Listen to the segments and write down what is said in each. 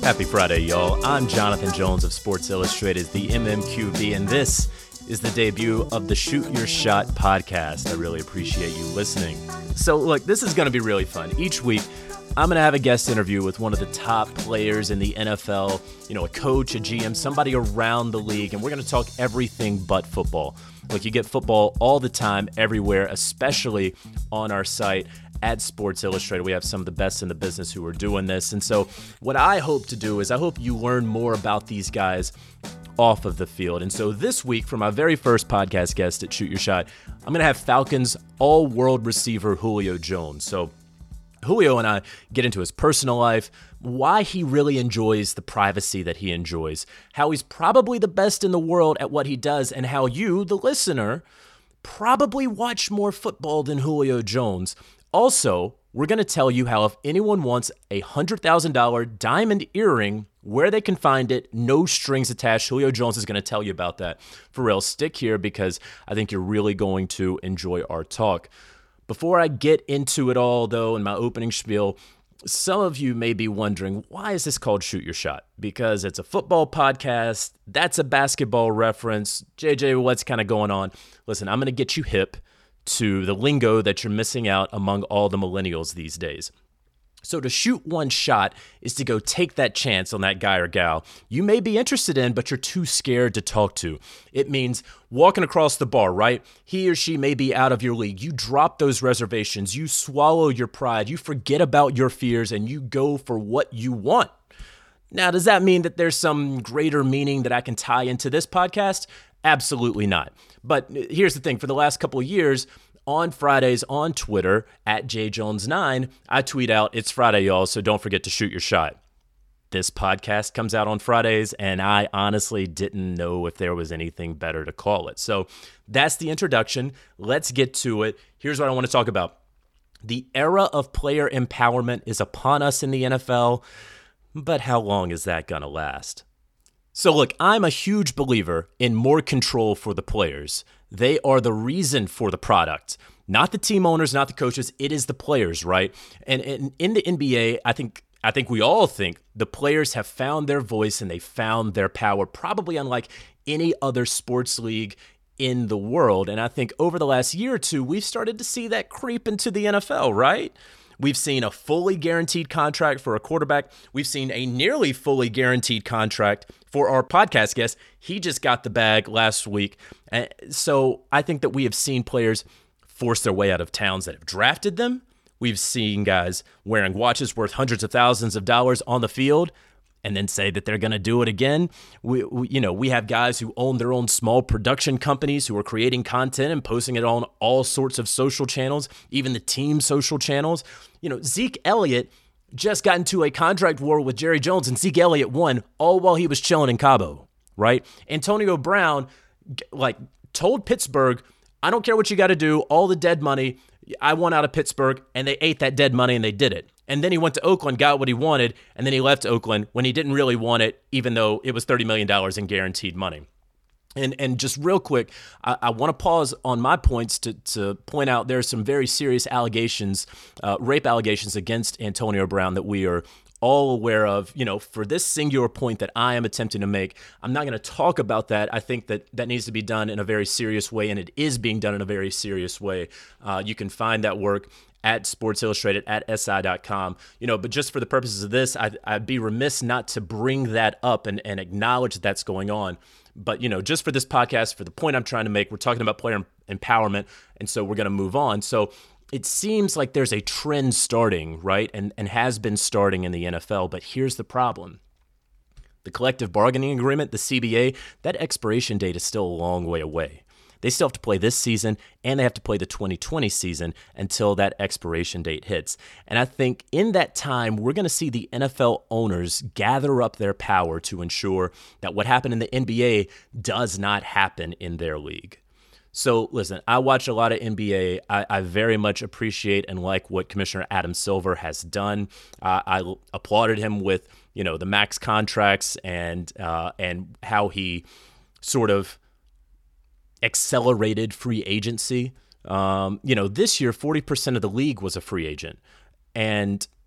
Happy Friday, y'all. I'm Jonathan Jones of Sports Illustrated's The MMQB, and this is the debut of the Shoot Your Shot podcast. I really appreciate you listening. So, look, this is going to be really fun. Each week, I'm going to have a guest interview with one of the top players in the NFL, a coach, a GM, somebody around the league, and we're going to talk everything but football. Look, you get football all the time, everywhere, especially on our site at Sports Illustrated. We have some of the best in the business who are doing this. And so what I hope to do is I hope you learn more about these guys off of the field. And so this week, for my very first podcast guest at Shoot Your Shot, I'm going to have Falcons all-world receiver Julio Jones. So Julio and I get into his personal life, why he really enjoys the privacy that he enjoys, how he's probably the best in the world at what he does, and how you, the listener, probably watch more football than Julio Jones. Also, we're going to tell you how if anyone wants a $100,000 diamond earring, where they can find it, no strings attached. Julio Jones is going to tell you about that. For real, stick here because I think you're really going to enjoy our talk. Before I get into it all, though, in my opening spiel, some of you may be wondering, why is this called Shoot Your Shot? Because it's a football podcast. That's a basketball reference. JJ, what's kind of going on? Listen, I'm going to get you hip to the lingo that you're missing out among all the millennials these days. So to shoot one shot is to go take that chance on that guy or gal you may be interested in, but you're too scared to talk to. It means walking across the bar, right? He or she may be out of your league. You drop those reservations. You swallow your pride. You forget about your fears, and you go for what you want. Now, does that mean that there's some greater meaning that I can tie into this podcast? Absolutely not. But here's the thing. For the last couple of years, on Fridays on Twitter, at JJones9, I tweet out, "It's Friday, y'all, so don't forget to shoot your shot." This podcast comes out on Fridays, and I honestly didn't know if there was anything better to call it. So that's the introduction. Let's get to it. Here's what I want to talk about. The era of player empowerment is upon us in the NFL, but how long is that going to last? So look, I'm a huge believer in more control for the players. They are the reason for the product, not the team owners, not the coaches. It is the players, right? And in the NBA, I think we all think the players have found their voice and they found their power, probably unlike any other sports league in the world. And I think over the last year or two, we've started to see that creep into the NFL, right? We've seen a fully guaranteed contract for a quarterback. We've seen a nearly fully guaranteed contract for our podcast guest. He just got the bag last week. So I think that we have seen players force their way out of towns that have drafted them. We've seen guys wearing watches worth hundreds of thousands of dollars on the field and then say that they're going to do it again. We have guys who own their own small production companies who are creating content and posting it on all sorts of social channels, even the team social channels. Zeke Elliott just got into a contract war with Jerry Jones, and Zeke Elliott won all while he was chilling in Cabo, right? Antonio Brown, told Pittsburgh, "I don't care what you got to do, all the dead money, I want out of Pittsburgh," and they ate that dead money and they did it. And then he went to Oakland, got what he wanted, and then he left Oakland when he didn't really want it, even though it was $30 million in guaranteed money. And just real quick, I want to pause on my points to point out there are some very serious allegations, rape allegations against Antonio Brown that we are all aware of. For this singular point that I am attempting to make, I'm not going to talk about that. I think that needs to be done in a very serious way, and it is being done in a very serious way. You can find that work at Sports Illustrated, at SI.com. But just for the purposes of this, I'd be remiss not to bring that up and acknowledge that's going on. But, just for this podcast, for the point I'm trying to make, we're talking about player empowerment, and so we're going to move on. So it seems like there's a trend starting, right, and has been starting in the NFL, but here's the problem. The collective bargaining agreement, the CBA, that expiration date is still a long way away. They still have to play this season, and they have to play the 2020 season until that expiration date hits. And I think in that time, we're going to see the NFL owners gather up their power to ensure that what happened in the NBA does not happen in their league. So listen, I watch a lot of NBA. I very much appreciate and like what Commissioner Adam Silver has done. I applauded him with, the max contracts and how he sort of accelerated free agency. This year, 40% of the league was a free agent. And,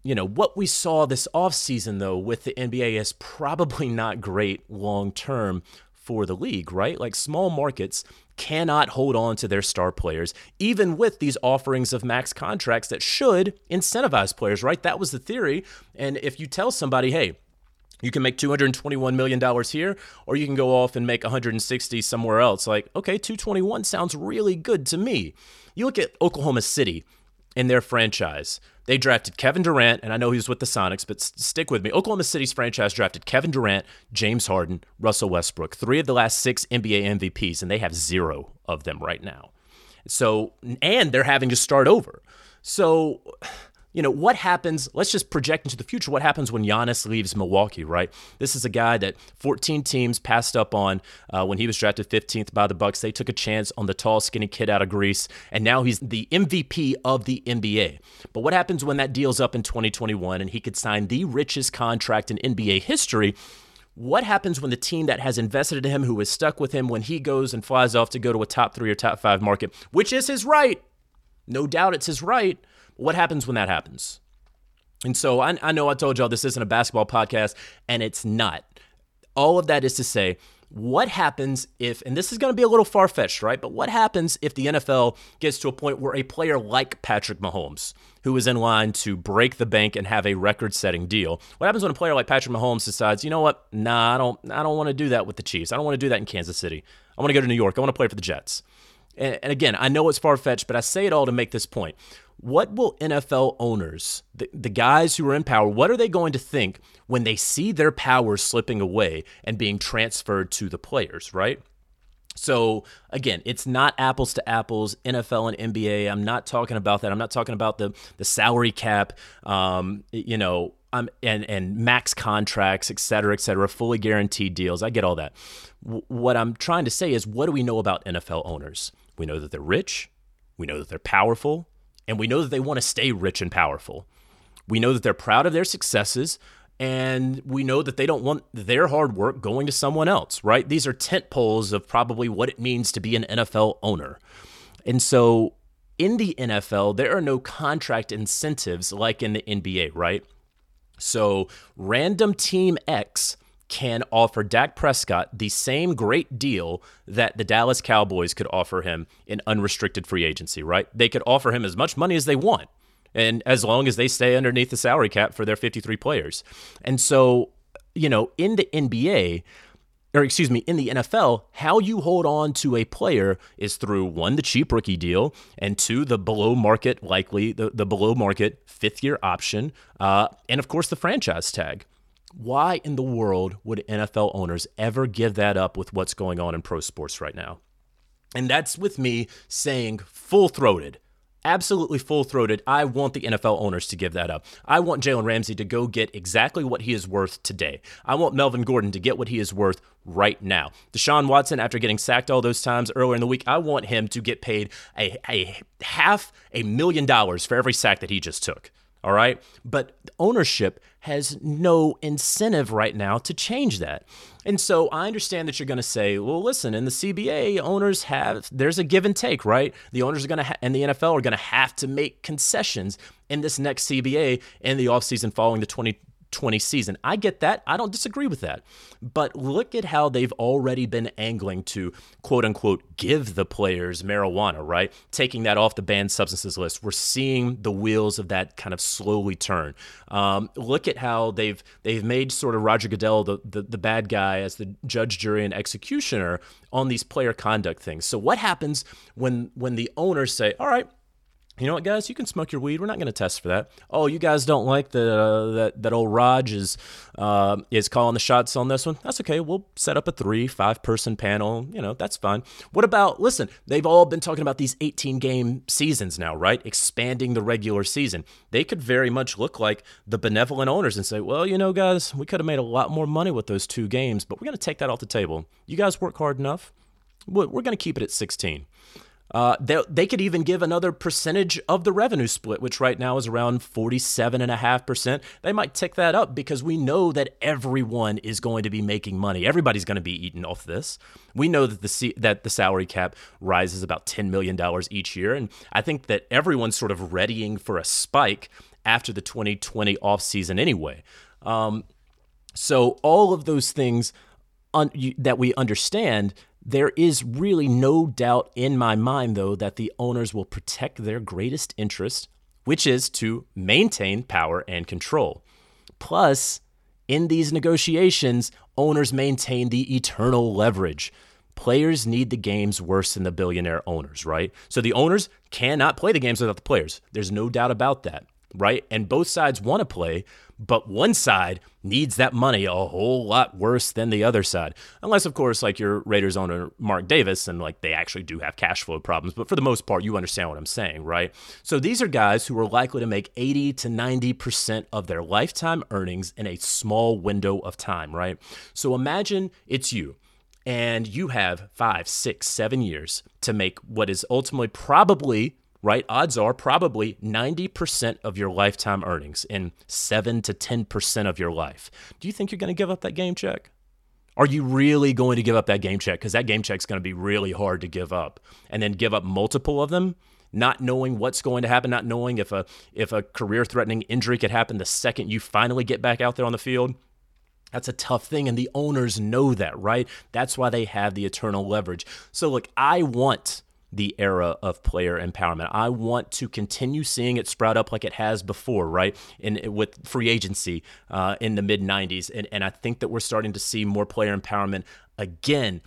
what we saw this offseason, though, with the NBA is probably not great long-term for the league, right? Like, small markets cannot hold on to their star players, even with these offerings of max contracts that should incentivize players, right? That was the theory. And if you tell somebody, hey, you can make $221 million here, or you can go off and make 160 somewhere else. Like, okay, 221 sounds really good to me. You look at Oklahoma City in their franchise. They drafted Kevin Durant, and I know he was with the Sonics, but stick with me. Oklahoma City's franchise drafted Kevin Durant, James Harden, Russell Westbrook, 3 of the last 6 NBA MVPs, and they have 0 of them right now. So, and they're having to start over. So, what happens? Let's just project into the future. What happens when Giannis leaves Milwaukee, right? This is a guy that 14 teams passed up on when he was drafted 15th by the Bucks. They took a chance on the tall, skinny kid out of Greece, and now he's the MVP of the NBA. But what happens when that deal's up in 2021 and he could sign the richest contract in NBA history? What happens when the team that has invested in him, who is stuck with him, when he goes and flies off to go to a top 3 or top 5 market, which is his right? No doubt it's his right. What happens when that happens? And so I know I told y'all this isn't a basketball podcast, and it's not. All of that is to say, what happens if, and this is going to be a little far-fetched, right? But what happens if the NFL gets to a point where a player like Patrick Mahomes, who is in line to break the bank and have a record-setting deal, what happens when a player like Patrick Mahomes decides, you know what? Nah, I don't want to do that with the Chiefs. I don't want to do that in Kansas City. I want to go to New York. I want to play for the Jets. And again, I know it's far-fetched, but I say it all to make this point. What will NFL owners, the guys who are in power, what are they going to think when they see their power slipping away and being transferred to the players, right? So, again, it's not apples to apples, NFL and NBA. I'm not talking about that. I'm not talking about the salary cap, and max contracts, et cetera, fully guaranteed deals. I get all that. What I'm trying to say is, what do we know about NFL owners? We know that they're rich. We know that they're powerful. And we know that they want to stay rich and powerful. We know that they're proud of their successes, and we know that they don't want their hard work going to someone else, right? These are tent poles of probably what it means to be an NFL owner. And so in the NFL, there are no contract incentives like in the NBA, right? So random team X can offer Dak Prescott the same great deal that the Dallas Cowboys could offer him in unrestricted free agency, right? They could offer him as much money as they want, and as long as they stay underneath the salary cap for their 53 players. And so, in the NBA, in the NFL, how you hold on to a player is through 1, the cheap rookie deal, and 2, the below market, likely the below market 5th-year option, and of course the franchise tag. Why in the world would NFL owners ever give that up with what's going on in pro sports right now? And that's with me saying full-throated, absolutely full-throated, I want the NFL owners to give that up. I want Jalen Ramsey to go get exactly what he is worth today. I want Melvin Gordon to get what he is worth right now. Deshaun Watson, after getting sacked all those times earlier in the week, I want him to get paid a $500,000 for every sack that he just took. All right. But ownership has no incentive right now to change that. And so I understand that you're going to say, well, listen, in the CBA, owners there's a give and take, right? The owners are going to, and the NFL are going to have to make concessions in this next CBA in the offseason following the 2020 season. I get that. I don't disagree with that. But look at how they've already been angling to, quote unquote, give the players marijuana, right? Taking that off the banned substances list. We're seeing the wheels of that kind of slowly turn. Look at how they've made sort of Roger Goodell the bad guy as the judge, jury, and executioner on these player conduct things. So what happens when the owners say, all right, you know what, guys? You can smoke your weed. We're not going to test for that. Oh, you guys don't like that old Raj is calling the shots on this one? That's okay. We'll set up a 3-5-person panel. That's fine. What about, listen, they've all been talking about these 18-game seasons now, right? Expanding the regular season. They could very much look like the benevolent owners and say, well, guys, we could have made a lot more money with those 2 games, but we're going to take that off the table. You guys work hard enough. We're going to keep it at 16. They could even give another percentage of the revenue split, which right now is around 47.5%. They might tick that up because we know that everyone is going to be making money. Everybody's going to be eating off this. We know that the salary cap rises about $10 million each year, and I think that everyone's sort of readying for a spike after the 2020 offseason anyway. So all of those things that we understand, there is really no doubt in my mind, though, that the owners will protect their greatest interest, which is to maintain power and control. Plus, in these negotiations, owners maintain the eternal leverage. Players need the games worse than the billionaire owners, right? So the owners cannot play the games without the players. There's no doubt about that, right? And both sides want to play, but one side needs that money a whole lot worse than the other side. Unless, of course, like your Raiders owner, Mark Davis, and like they actually do have cash flow problems. But for the most part, you understand what I'm saying, right? So these are guys who are likely to make 80 to 90% of their lifetime earnings in a small window of time, right? So imagine it's you. And you have 5, 6, 7 years to make what is ultimately probably, right, odds are probably 90% of your lifetime earnings in 7 to 10% of your life. Do you think you're going to give up that game check? Are you really going to give up that game check? Because that game check is going to be really hard to give up. And then give up multiple of them, not knowing what's going to happen, not knowing if a career-threatening injury could happen the second you finally get back out there on the field. That's a tough thing, and the owners know that, right? That's why they have the eternal leverage. So, look, I want the era of player empowerment. I want to continue seeing it sprout up like it has before, right? With free agency in the mid-90s, and I think that we're starting to see more player empowerment again.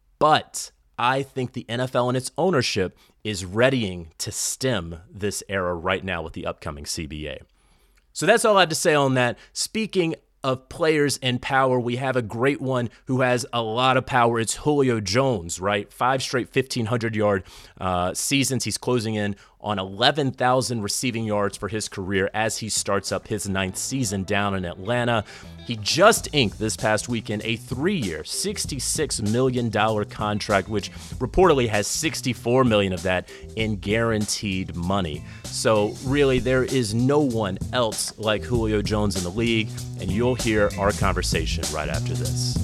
But I think the NFL and its ownership is readying to stem this era right now with the upcoming CBA. So that's all I have to say on that. Speaking of players and power, we have a great one who has a lot of power. It's Julio Jones, right? 5 straight 1,500-yard seasons. He's closing in on 11,000 receiving yards for his career as he starts up his 9th season down in Atlanta. He just inked this past weekend a 3-year, $66 million contract, which reportedly has $64 million of that in guaranteed money. So really, there is no one else like Julio Jones in the league, and you'll hear our conversation right after this.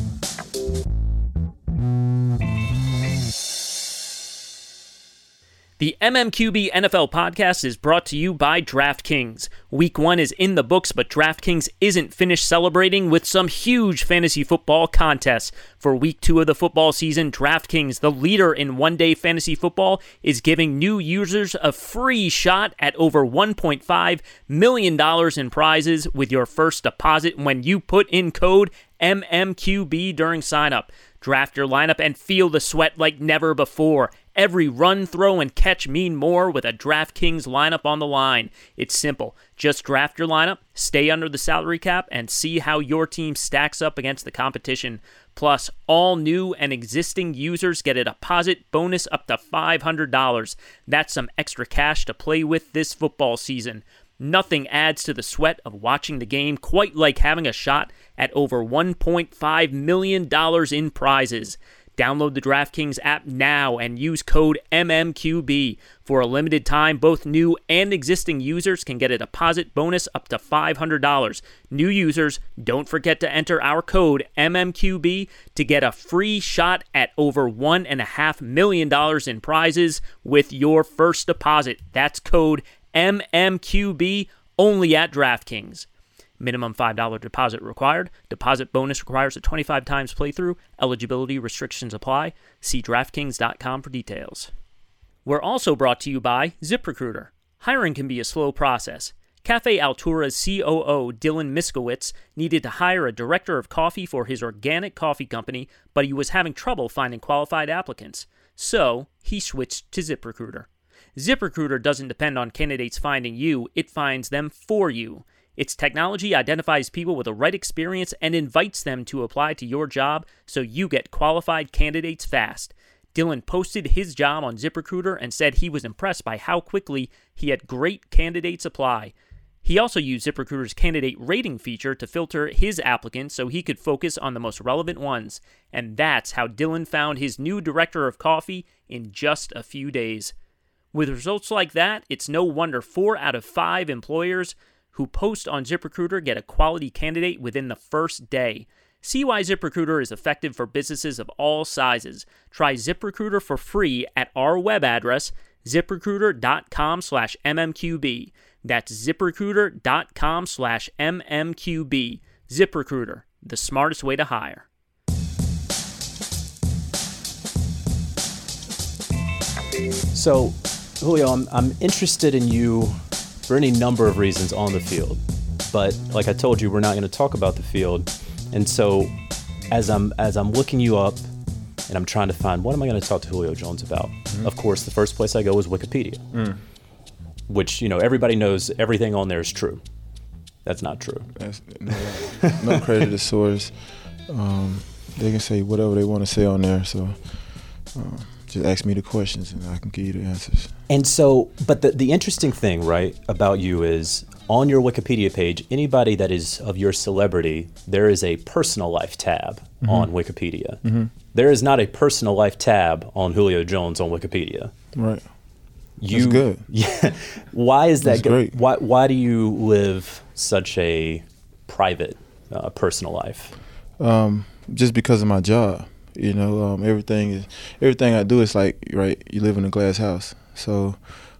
The MMQB NFL podcast is brought to you by DraftKings. Week 1 is in the books, but DraftKings isn't finished celebrating with some huge fantasy football contests. For Week 2 of the football season, DraftKings, the leader in one-day fantasy football, is giving new users a free shot at over $1.5 million in prizes with your first deposit when you put in code MMQB during sign-up. Draft your lineup and feel the sweat like never before. Every run, throw, and catch mean more with a DraftKings lineup on the line. It's simple. Just draft your lineup, stay under the salary cap, and see how your team stacks up against the competition. Plus, all new and existing users get a deposit bonus up to $500. That's some extra cash to play with this football season. Nothing adds to the sweat of watching the game quite like having a shot at over $1.5 million in prizes. Download the DraftKings app now and use code MMQB. For a limited time, both new and existing users can get a deposit bonus up to $500. New users, don't forget to enter our code MMQB to get a free shot at over $1.5 million in prizes with your first deposit. That's code MMQB only at DraftKings. Minimum $5 deposit required. Deposit bonus requires a 25 times playthrough. Eligibility restrictions apply. See DraftKings.com for details. We're also brought to you by ZipRecruiter. Hiring can be a slow process. Cafe Altura's COO, Dylan Miskowitz, needed to hire a director of coffee for his organic coffee company, but he was having trouble finding qualified applicants. So, he switched to ZipRecruiter. ZipRecruiter doesn't depend on candidates finding you, it finds them for you. Its technology identifies people with the right experience and invites them to apply to your job so you get qualified candidates fast. Dylan posted his job on ZipRecruiter and said he was impressed by how quickly he had great candidates apply. He also used ZipRecruiter's candidate rating feature to filter his applicants so he could focus on the most relevant ones. And that's how Dylan found his new director of coffee in just a few days. With results like that, it's no wonder 4 out of 5 employers who post on ZipRecruiter get a quality candidate within the first day. See why ZipRecruiter is effective for businesses of all sizes. Try ZipRecruiter for free at our web address, ZipRecruiter.com/MMQB. That's ZipRecruiter.com/MMQB. ZipRecruiter, the smartest way to hire. So, Julio, I'm interested in you for any number of reasons on the field. But like I told you, we're not going to talk about the field. And so as I'm looking you up and I'm trying to find what am I going to talk to Julio Jones about? Mm-hmm. Of course, the first place I go is Wikipedia, which, everybody knows everything on there is true. That's not true. That's no credited source. They can say whatever they want to say on there. So just ask me the questions and I can give you the answers. And so, but the interesting thing, right, about you is on your Wikipedia page, anybody that is of your celebrity, there is a personal life tab on Wikipedia. Mm-hmm. There is not a personal life tab on Julio Jones on Wikipedia. Right. That's good. Yeah. Why is that great? Why do you live such a private, personal life? Just because of my job. Everything I do is like, right, you live in a glass house. So,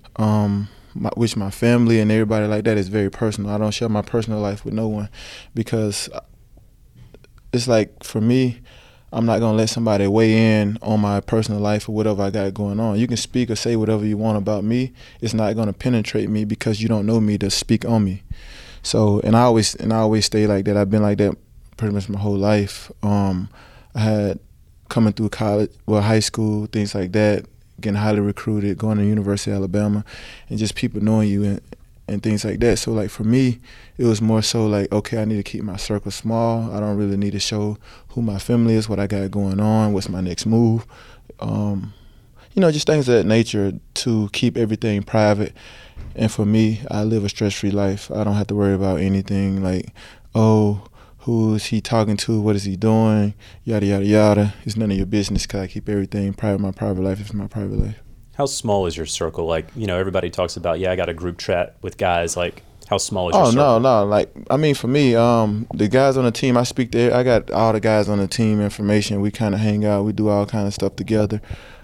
my family and everybody like that is very personal. I don't share my personal life with no one because it's like, for me, I'm not going to let somebody weigh in on my personal life or whatever I got going on. You can speak or say whatever you want about me. It's not going to penetrate me because you don't know me to speak on me. So, and I always stay like that. I've been like that pretty much my whole life. I had coming through college, high school, things like that, getting highly recruited, going to the University of Alabama, and just people knowing you and things like that. So, like, for me, it was more so like, okay, I need to keep my circle small. I don't really need to show who my family is, what I got going on, what's my next move. Just things of that nature to keep everything private. And for me, I live a stress-free life. I don't have to worry about anything like, oh, who is he talking to? What is he doing? Yada, yada, yada. It's none of your business because I keep everything private. My private life is my private life. How small is your circle? Like, everybody talks about, I got a group chat with guys. Like, how small is your circle? Oh, no. Like, for me, the guys on the team, I speak to, I got all the guys on the team information. We kind of hang out. We do all kind of stuff together.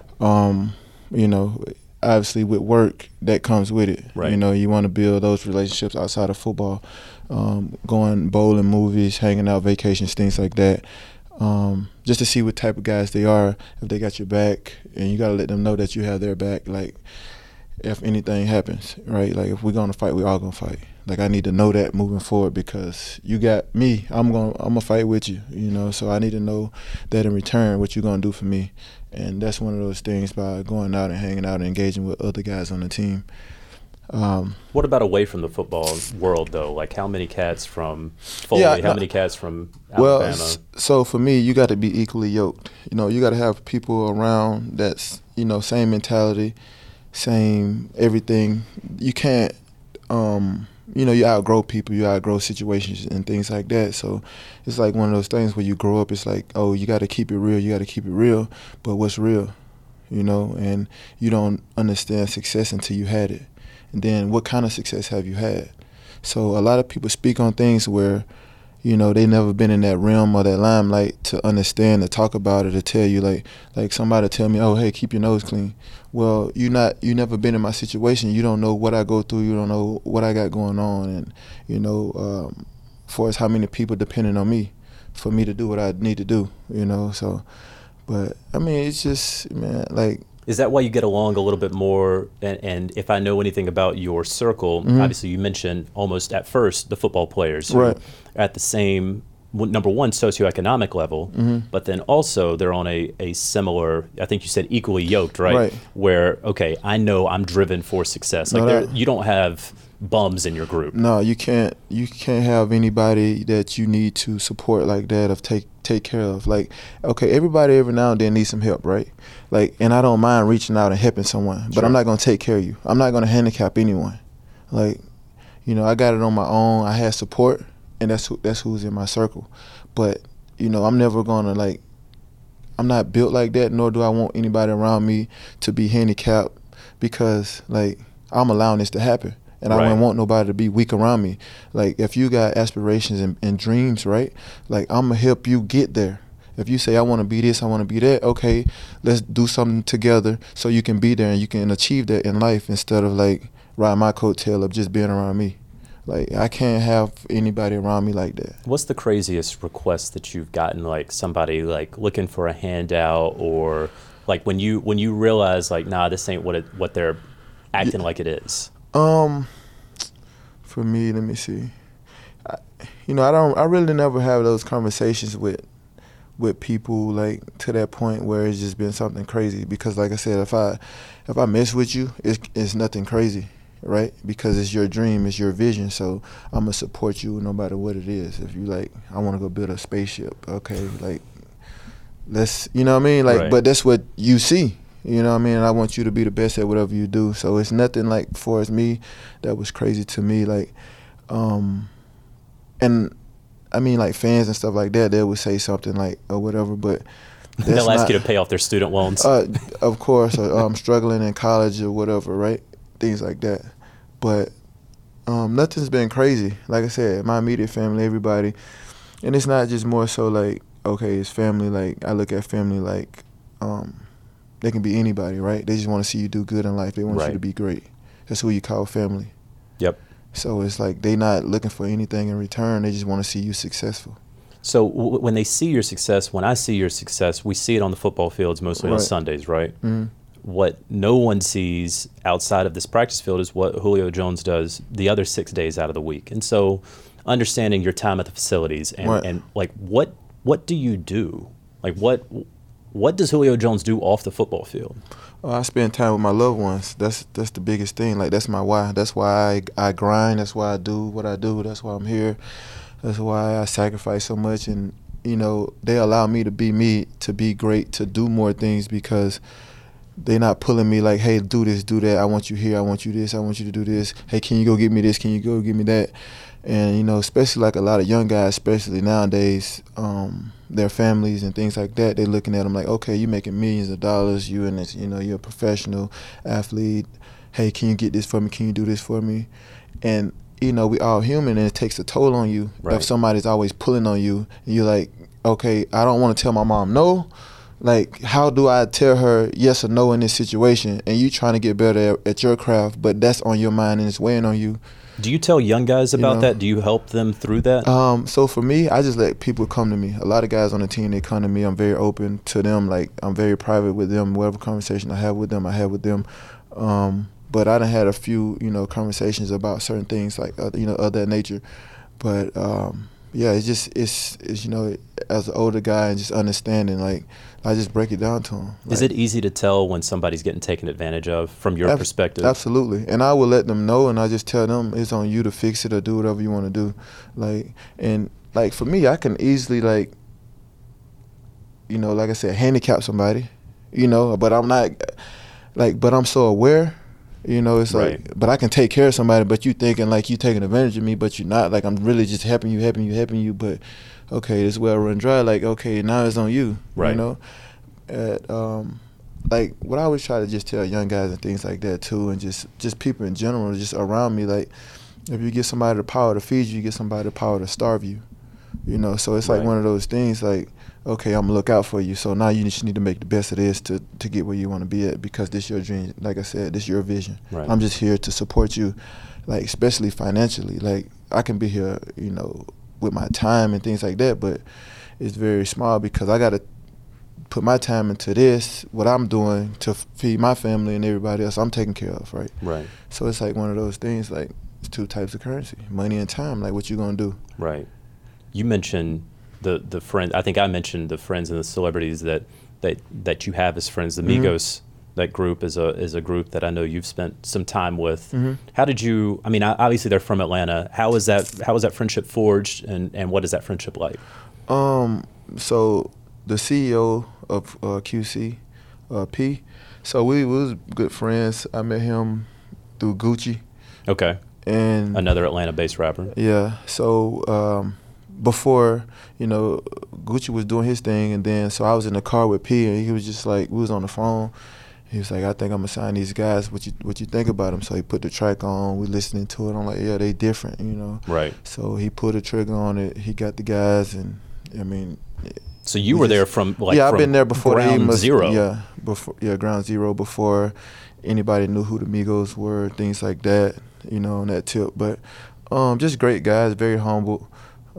Obviously with work, that comes with it. Right. You want to build those relationships outside of football. Going bowling, movies, hanging out, vacations, things like that. Just to see what type of guys they are, if they got your back, and you got to let them know that you have their back. Like, if anything happens, right? Like, if we're going to fight, we all going to fight. Like, I need to know that moving forward because you got me. I'm gonna fight with you, so I need to know that in return what you're going to do for me. And that's one of those things by going out and hanging out and engaging with other guys on the team. What about away from the football world, though? Like, how many cats from Foley? How many cats from Alabama? Well, so for me, you got to be equally yoked. You got to have people around that's, same mentality, same everything. You can't, you outgrow people, you outgrow situations and things like that. So it's like one of those things where you grow up, it's like, oh, you got to keep it real, but what's real, and you don't understand success until you had it. And then what kind of success have you had? So a lot of people speak on things where, they never been in that realm or that limelight to understand, to talk about it, to tell you, like somebody tell me, oh, hey, keep your nose clean. Well, you never been in my situation. You don't know what I go through. You don't know what I got going on. And, for as how many people depending on me for me to do what I need to do, so, but it's just, man, like. Is that why you get along a little bit more? And if I know anything about your circle, obviously you mentioned almost at first the football players who right. are at the same, number one, socioeconomic level, but then also they're on a similar, I think you said equally yoked, right? Where, okay, I know I'm driven for success. Like you don't have bums in your group. No, you can't have anybody that you need to support like that of take care of. Like, okay, everybody every now and then needs some help, right? Like, and I don't mind reaching out and helping someone, but I'm not going to take care of you. I'm not going to handicap anyone. Like, I got it on my own. I had support, and that's who's in my circle. But, I'm never going to, I'm not built like that, nor do I want anybody around me to be handicapped because, I'm allowing this to happen. And I wouldn't want nobody to be weak around me. Like, if you got aspirations and dreams, right? Like, I'm going to help you get there. If you say, I want to be this, I want to be that, okay, let's do something together so you can be there and you can achieve that in life instead of, ride my coattail of just being around me. Like, I can't have anybody around me like that. What's the craziest request that you've gotten? Like somebody like looking for a handout, or like when you realize like, nah, this ain't what they're acting like it is. For me, let me see. I really never have those conversations with people like to that point where it's just been something crazy. Because like I said, if I mess with you, it's nothing crazy. Right? Because it's your dream, it's your vision, so I'm going to support you no matter what it is. If you like, I want to go build a spaceship, okay, like, let's, you know what I mean? Like, right. But that's what you see, you know what I mean? And I want you to be the best at whatever you do. So it's nothing like, for as me, that was crazy to me, like, and I mean, like, fans and stuff like that, they would say something like, or whatever, but they'll ask you to pay off their student loans. Of course, I'm struggling in college or whatever, right? Things like that. But nothing's been crazy. Like I said, my immediate family, everybody. And it's not just more so like, okay, it's family. Like, I look at family like they can be anybody, right? They just want to see you do good in life. They want you to be great. That's who you call family. Yep. So it's like they not looking for anything in return. They just want to see you successful. So when they see your success, when I see your success, we see it on the football fields mostly on Sundays, right? Mm-hmm. What no one sees outside of this practice field is what Julio Jones does the other 6 days out of the week. And so understanding your time at the facilities and like what do you do? Like what does Julio Jones do off the football field? I spend time with my loved ones. That's the biggest thing. Like, that's my why. That's why I grind. That's why I do what I do. That's why I'm here. That's why I sacrifice so much. And, they allow me to be me, to be great, to do more things, because they're not pulling me like, hey, do this, do that. I want you here. I want you this. I want you to do this. Hey, can you go get me this? Can you go get me that? And, especially like a lot of young guys, especially nowadays, their families and things like that, they're looking at them like, okay, you're making millions of dollars. You and this, you're a professional athlete. Hey, can you get this for me? Can you do this for me? And, we all human, and it takes a toll on you. Right. If somebody's always pulling on you, and you're like, okay, I don't want to tell my mom no. Like, how do I tell her yes or no in this situation? And you trying to get better at your craft, but that's on your mind and it's weighing on you. Do you tell young guys about that? Do you help them through that? So for me, I just let people come to me. A lot of guys on the team, they come to me. I'm very open to them. Like, I'm very private with them. Whatever conversation I have with them, I have with them. But I done had a few, conversations about certain things like, of that nature. But yeah, it's as an older guy and just understanding, like, I just break it down to them. Like, is it easy to tell when somebody's getting taken advantage of from your perspective? Absolutely. And I will let them know, and I just tell them it's on you to fix it or do whatever you want to do. Like, for me, I can easily, like I said, handicap somebody, but I'm not, like, but I'm so aware. It's like, but I can take care of somebody, but you thinking like you taking advantage of me, but you're not. Like, I'm really just helping you. But okay, this well run dry. Like, okay, now it's on you. Right. Like, what I always try to just tell young guys and things like that too, and just people in general, just around me. Like, if you give somebody the power to feed you, you give somebody the power to starve you. So it's like one of those things. Like, okay, I'm gonna look out for you. So now you just need to make the best of this to get where you want to be at, because this your dream. Like I said, this your vision. Right. I'm just here to support you, like, especially financially. Like, I can be here, with my time and things like that, but it's very small because I got to put my time into this, what I'm doing to feed my family and everybody else I'm taking care of, right? Right. So it's like one of those things, like, it's two types of currency, money and time. Like, what you gonna do? Right. You mentioned the friend. I think I mentioned the friends and the celebrities that you have as friends. The Migos, that group is a group that I know you've spent some time with. Mm-hmm. How did you? I mean, obviously they're from Atlanta. How was that friendship forged, and what is that friendship like? So the CEO of QC, P. So we was good friends. I met him through Gucci. Okay. And another Atlanta-based rapper. Yeah. So before, Gucci was doing his thing, and then so I was in the car with P, and he was just like, we was on the phone. He was like, I think I'm gonna sign these guys. What you think about them? So he put the track on. We listening to it. I'm like, yeah, they different, Right. So he put a trigger on it. He got the guys, and I mean. So you were there from I've been there before ground zero. Yeah, ground zero before anybody knew who the Migos were, things like that, you know, on that tip. But just great guys, very humble,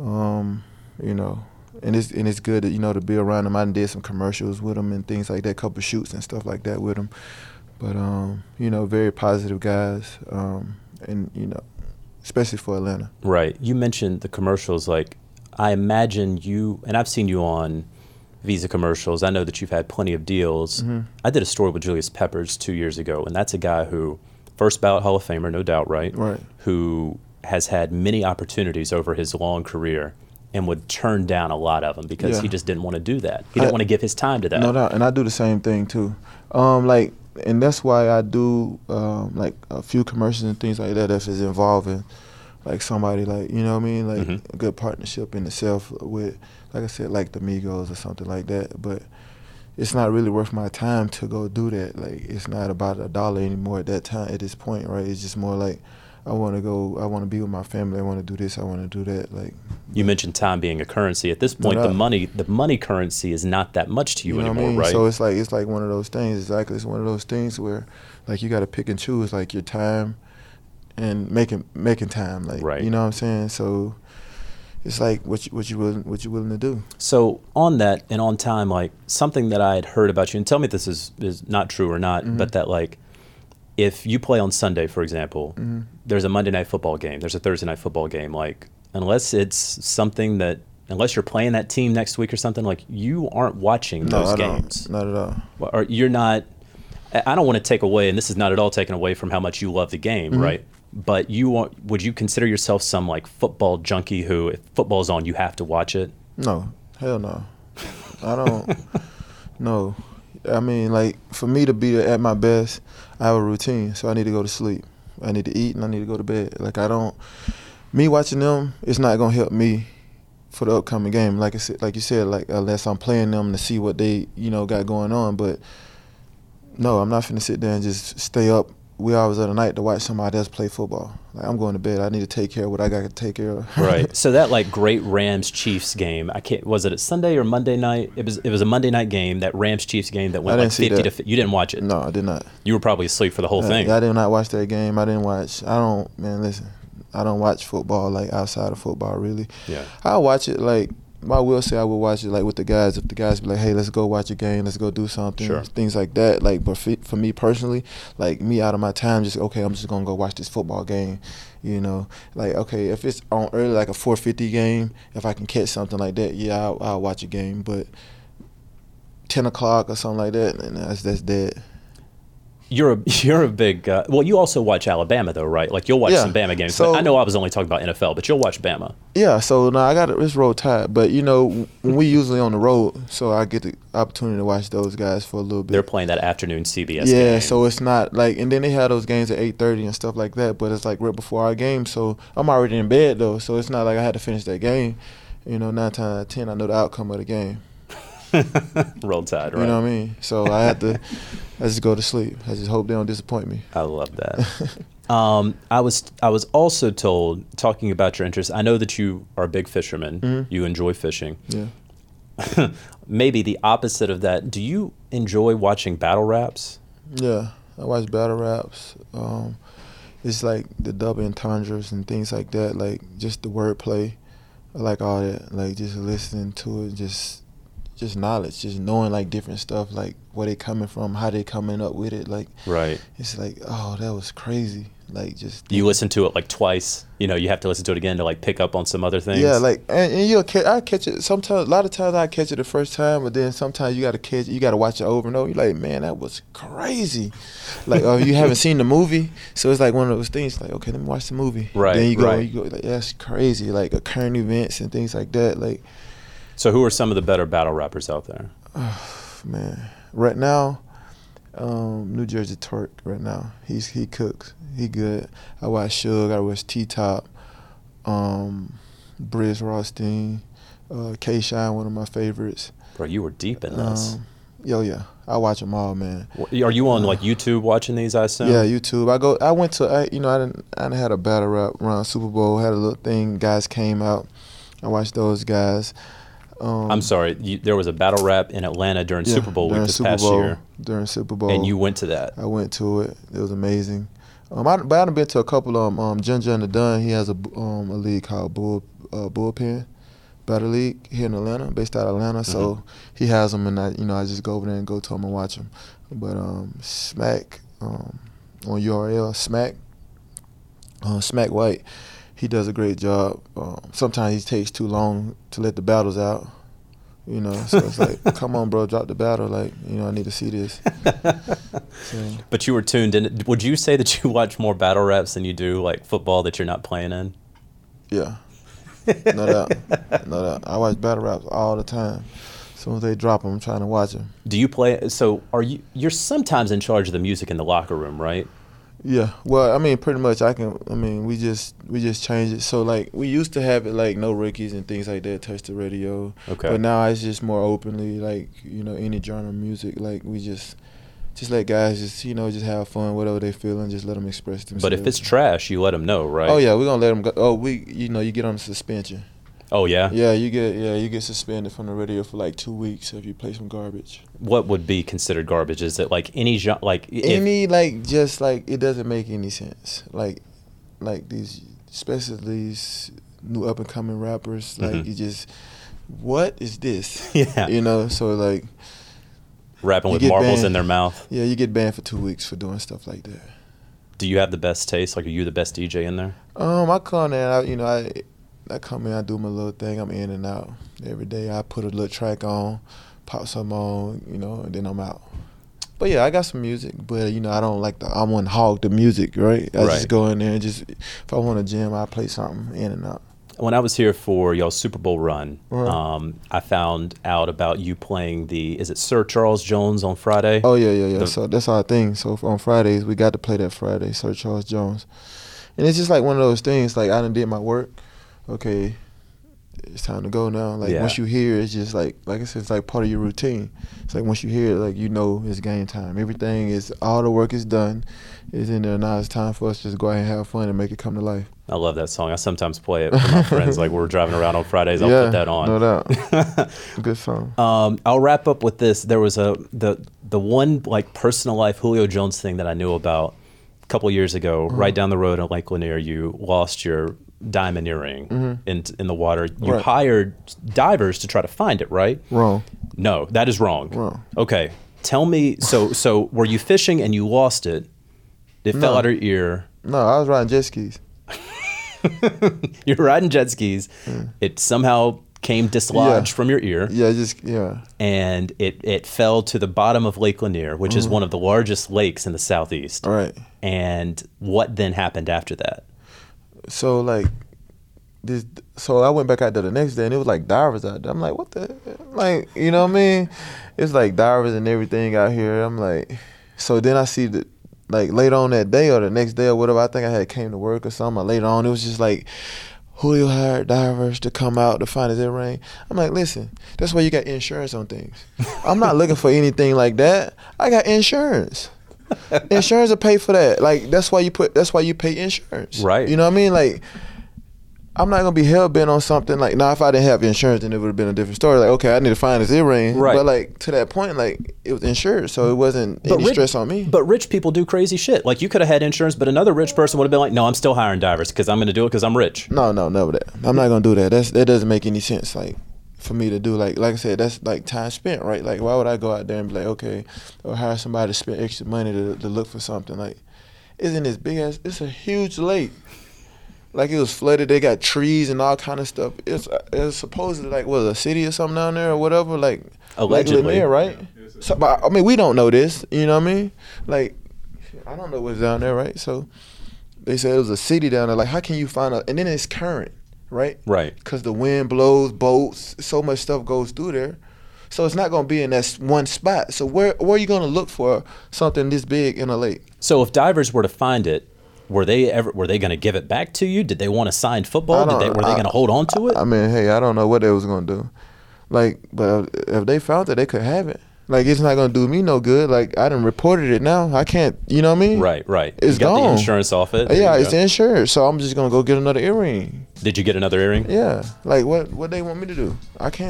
you know. And it's good to, you know, to be around them. I did some commercials with them and things like that, couple shoots and stuff like that with them. But, you know, very positive guys, and, you know, especially for Atlanta. Right. You mentioned the commercials. Like, I imagine you, and I've seen you on Visa commercials. I know that you've had plenty of deals. Mm-hmm. I did a story with Julius Peppers 2 years ago, and that's a guy who, first ballot Hall of Famer, no doubt, right? Right. Who has had many opportunities over his long career and would turn down a lot of them because he just didn't want to do that. He didn't want to give his time to that. No doubt, and I do the same thing too. Like, and that's why I do like a few commercials and things like that if it's involving like somebody, like, you know what I mean, like a good partnership in itself with, like I said, like the Migos or something like that. But it's not really worth my time to go do that. Like, it's not about $1 anymore at that time, at this point, right? It's just more like, I want to be with my family. I want to do this. I want to do that. Like, you mentioned time being a currency. At this point, the money currency is not that much to you anymore, right? So it's like one of those things. Exactly, it's one of those things where, like, you got to pick and choose, like, your time and making time, like, right. You know what I'm saying? So it's like what you willing to do. So on that and on time, like, something that I had heard about you, and tell me if this is not true or not, but that, like, if you play on Sunday, for example, there's a Monday night football game, there's a Thursday night football game, like, unless it's something that, unless you're playing that team next week or something, like, you aren't watching those games. Not at all. Or you're not, I don't want to take away, and this is not at all taken away from how much you love the game, right? But would you consider yourself some, like, football junkie who, if football's on, you have to watch it? No, hell no. I don't, no. I mean, like, for me to be at my best, I have a routine, so I need to go to sleep. I need to eat, and I need to go to bed. Like, me watching them, it's not going to help me for the upcoming game. Like I said, like you said, like, unless I'm playing them to see what they, you know, got going on. But, no, I'm not finna sit there and just stay up wee hours of the night to watch somebody else play football. Like, I'm going to bed. I need to take care of what I got to take care of. Right. So that, like, great Rams-Chiefs game, was it a Sunday or Monday night? It was a Monday night game, that Rams-Chiefs game that went like 50 to 50. You didn't watch it? No, I did not. You were probably asleep for the whole thing. I did not watch that game. I don't watch football, like, outside of football, really. Yeah. I watch it, like, I will say I would watch it, like, with the guys. If the guys be like, hey, let's go watch a game, let's go do something, sure. Things like that. Like, but for me personally, like, me out of my time, just, okay, I'm just going to go watch this football game, you know. Like, okay, if it's on early, like a 4:50 game, if I can catch something like that, yeah, I'll watch a game. But 10 o'clock or something like that, and that's dead. You're a big well, you also watch Alabama though, right? Like, you'll watch some Bama games. So, I know I was only talking about NFL, but you'll watch Bama. Yeah, so now I got this road tied, but, you know, when we usually on the road, so I get the opportunity to watch those guys for a little bit. They're playing that afternoon CBS game. Yeah, so it's not like, and then they have those games at 8:30 and stuff like that, but it's like right before our game, so I'm already in bed though, so it's not like I had to finish that game. You know, 9 times out of 10, I know the outcome of the game. Roll Tide, right? You know what I mean? So I just go to sleep. I just hope they don't disappoint me. I love that. I was also told, talking about your interests, I know that you are a big fisherman. You enjoy fishing. Yeah. Maybe the opposite of that. Do you enjoy watching battle raps? Yeah, I watch battle raps. It's like the double entendres and things like that, like just the wordplay. I like all that, like just listening to it, just knowledge, just knowing, like, different stuff, like where they coming from, how they coming up with it, like, right. It's like, oh, that was crazy. Like, just you listen to it like twice. You know, you have to listen to it again to, like, pick up on some other things. Yeah, like, and I catch it sometimes. A lot of times I catch it the first time, but then sometimes you gotta watch it over and over. You're like, man, that was crazy. Like, you haven't seen the movie, so it's like one of those things. Like, okay, let me watch the movie. Right. Then you go, like, that's crazy. Like, current events and things like that. Like. So who are some of the better battle rappers out there? Man, right now, New Jersey Twerk right now. He cooks. He good. I watch Suge. I watch T-Top, Briz Rothstein, K-Shine, one of my favorites. Bro, you were deep in this. Yeah. I watch them all, man. Are you on, like, YouTube watching these, I assume? Yeah, YouTube. I didn't had a battle rap around Super Bowl. Had a little thing. Guys came out. I watched those guys. I'm sorry. There was a battle rap in Atlanta during Super Bowl week this past year. During Super Bowl. And you went to that. I went to it. It was amazing. But I've been to a couple of them. Ginger and the Dunn, he has a league called Bullpen Battle League here in Atlanta, based out of Atlanta. Mm-hmm. So he has them, and I just go over there and go to them and watch them. But Smack on URL, Smack White, he does a great job. Sometimes he takes too long to let the battles out, so it's like, come on, bro, drop the battle. Like, I need to see this. So. But you were tuned in. Would you say that you watch more battle raps than you do, like, football that you're not playing in? Yeah. No doubt. I watch battle raps all the time. As soon as they drop them, I'm trying to watch them. Do you play? So you're sometimes in charge of the music in the locker room, right? Yeah. Well, pretty much we just changed it. So, like, we used to have it, like, no rookies and things like that touch the radio. Okay. But now it's just more openly, like, any genre of music. Like, we just let guys just have fun, whatever they feeling, just let them express themselves. But if it's trash, you let them know, right? Oh, yeah, we're going to let them go. Oh, you get on a suspension. Oh, yeah? Yeah, you get suspended from the radio for like 2 weeks if you play some garbage. What would be considered garbage? Is it like any it doesn't make any sense. Like these, especially these new up and coming rappers, like, you just, what is this? Yeah. So, like, rapping with marbles in their mouth. Yeah, you get banned for 2 weeks for doing stuff like that. Do you have the best taste? Like, are you the best DJ in there? I come in, I come in, I do my little thing. I'm in and out every day. I put a little track on, pop some on, and then I'm out. But yeah, I got some music, but I don't I wouldn't hog the music, right? I just go in there and just, if I want to jam, I play something in and out. When I was here for y'all's Super Bowl run, right. I found out about you playing is it Sir Charles Jones on Friday? Oh yeah. So that's our thing. So on Fridays, we got to play that Friday, Sir Charles Jones. And it's just like one of those things, like, I done did my work. Okay, it's time to go now. Like, once you hear it, it's just like I said, it's like part of your routine. It's like once you hear it, like, it's game time. All the work is done. It's in there now. It's time for us to just go out and have fun and make it come to life. I love that song. I sometimes play it for my friends. Like, we're driving around on Fridays, I'll put that on. No doubt. Good song. I'll wrap up with this. There was the one, like, personal life Julio Jones thing that I knew about a couple years ago. Right down the road in Lake Lanier, you lost your diamond earring in the water. You hired divers to try to find it, right? Wrong. No, that is wrong. Wrong. Okay. Tell me, so were you fishing and you lost it? It fell out of your ear. No, I was riding jet skis. You're riding jet skis. It somehow came dislodged from your ear. Yeah. And it fell to the bottom of Lake Lanier, which is one of the largest lakes in the Southeast. Right. And what then happened after that? So, like, so I went back out there the next day, and it was like divers out there. I'm like, what the, like, you know what I mean? It's like divers and everything out here. I'm like, so then I see that, like, later on that day or the next day or whatever, I think I had came to work or something. Or later on, it was just like, Julio hired divers to come out to find his earring. I'm like, listen, that's why you got insurance on things. I'm not looking for anything like that. I got insurance. Insurance will pay for that. Like, that's why you pay insurance. Right. You know what I mean? Like, I'm not gonna be hell bent on something like, now if I didn't have insurance, then it would have been a different story. Like, okay, I need to find this earring. Right. But, like, to that point, like, it was insured, so it wasn't any stress on me. But rich people do crazy shit. Like, you could have had insurance, but another rich person would have been like, no, I'm still hiring divers because I'm gonna do it because I'm rich. No, never that. I'm not gonna do that. That doesn't make any sense. Like, for me to do, like I said, that's like time spent, right? Like, why would I go out there and be like, okay, or hire somebody to spend extra money to look for something? Like, isn't this big ass? It's a huge lake. Like, it was flooded. They got trees and all kind of stuff. It's supposedly like, a city or something down there or whatever. Like, allegedly, like Lanier, right? So, but I mean, we don't know this. You know what I mean? Like, I don't know what's down there, right? So they said it was a city down there. Like, how can you find a? And then it's current. Right? Right. Because the wind blows, boats, so much stuff goes through there. So it's not going to be in that one spot. So where are you going to look for something this big in a lake? So if divers were to find it, were they going to give it back to you? Did they want a signed football? Were they going to hold on to it? I mean, hey, I don't know what they was going to do. Like, but if they found it, they could have it. Like, it's not going to do me no good. Like, I done reported it now. I can't, you know what I mean? Right. It's you got gone. The insurance off it. Yeah, it's insured. So I'm just going to go get another earring. Did you get another earring? Yeah. Like, what they want me to do? I can't.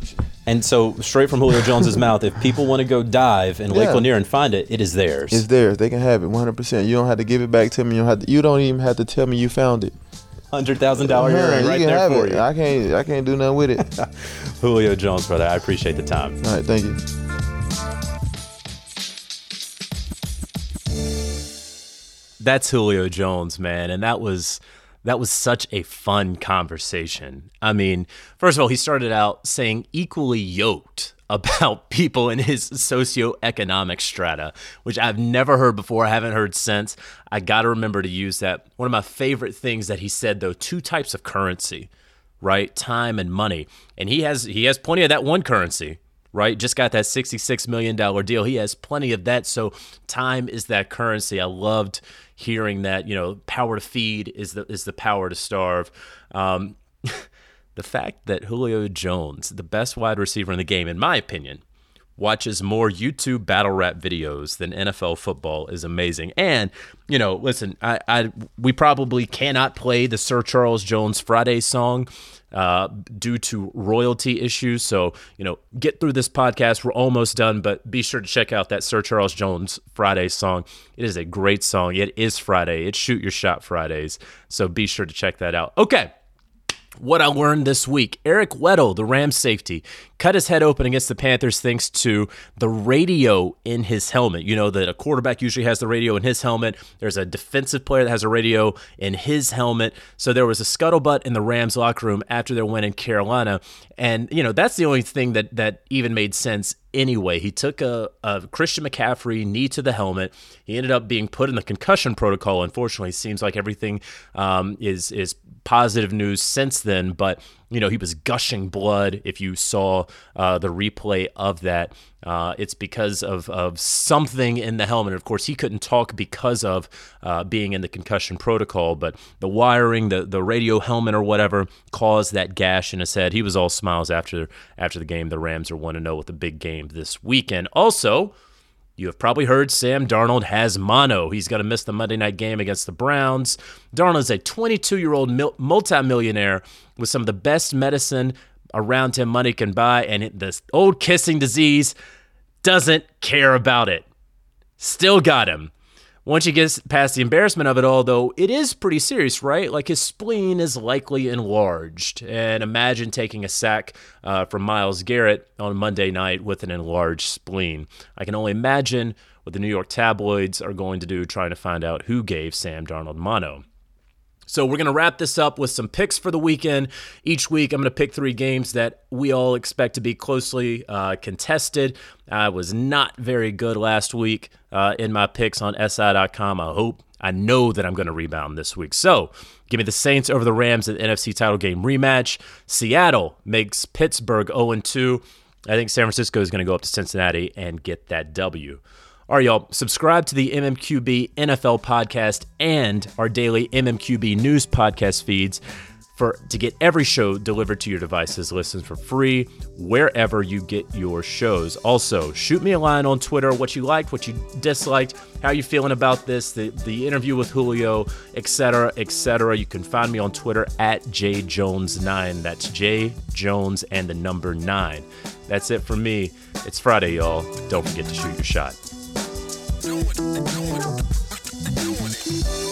And so, straight from Julio Jones's mouth, if people want to go dive in Lake Lanier and find it, it is theirs. It's theirs. They can have it 100%. You don't have to give it back to me. You don't even have to tell me you found it. $100,000 earring right there for you. I can't do nothing with it. Julio Jones, brother. I appreciate the time. All right, thank you. That's Julio Jones, man, and that was such a fun conversation. I mean, first of all, he started out saying equally yoked about people in his socioeconomic strata, which I've never heard before. I haven't heard since. I got to remember to use that. One of my favorite things that he said, though, 2 types of currency, right? Time and money. And he has plenty of that one currency, right? Just got that $66 million deal. He has plenty of that. So time is that currency. I loved hearing that, power to feed is the power to starve. The fact that Julio Jones, the best wide receiver in the game, in my opinion, watches more YouTube battle rap videos than NFL football is amazing. And, listen, we probably cannot play the Sir Charles Jones Friday song due to royalty issues. So, get through this podcast. We're almost done, but be sure to check out that Sir Charles Jones Friday song. It is a great song. It is Friday. It's Shoot Your Shot Fridays. So be sure to check that out. Okay. What I learned this week, Eric Weddle, the Rams safety, cut his head open against the Panthers thanks to the radio in his helmet. You know that a quarterback usually has the radio in his helmet. There's a defensive player that has a radio in his helmet. So there was a scuttlebutt in the Rams locker room after their win in Carolina. And, that's the only thing that even made sense anyway. He took a Christian McCaffrey knee to the helmet. He ended up being put in the concussion protocol. Unfortunately, it seems like everything is positive news since then. But, he was gushing blood. If you saw the replay of that, it's because of something in the helmet. Of course, he couldn't talk because of being in the concussion protocol, but the wiring, the radio helmet or whatever caused that gash in his head. He was all smiles after the game. The Rams are 1-0 with a big game this weekend. Also, you have probably heard Sam Darnold has mono. He's going to miss the Monday night game against the Browns. Darnold is a 22-year-old multimillionaire with some of the best medicine around him money can buy, and this old kissing disease doesn't care about it. Still got him. Once you get past the embarrassment of it all, though, it is pretty serious, right? Like his spleen is likely enlarged. And imagine taking a sack from Myles Garrett on Monday night with an enlarged spleen. I can only imagine what the New York tabloids are going to do trying to find out who gave Sam Darnold mono. So we're going to wrap this up with some picks for the weekend. Each week, I'm going to pick 3 games that we all expect to be closely contested. I was not very good last week in my picks on SI.com. I know that I'm going to rebound this week. So give me the Saints over the Rams in the NFC title game rematch. Seattle makes Pittsburgh 0-2. I think San Francisco is going to go up to Cincinnati and get that W. All right, y'all, subscribe to the MMQB NFL podcast and our daily MMQB news podcast feeds to get every show delivered to your devices. Listen for free wherever you get your shows. Also, shoot me a line on Twitter, what you liked, what you disliked, how you feeling about this, the interview with Julio, etc., etc. You can find me on Twitter at JJones9. That's JJones and the number 9. That's it for me. It's Friday, y'all. Don't forget to shoot your shot. Do it.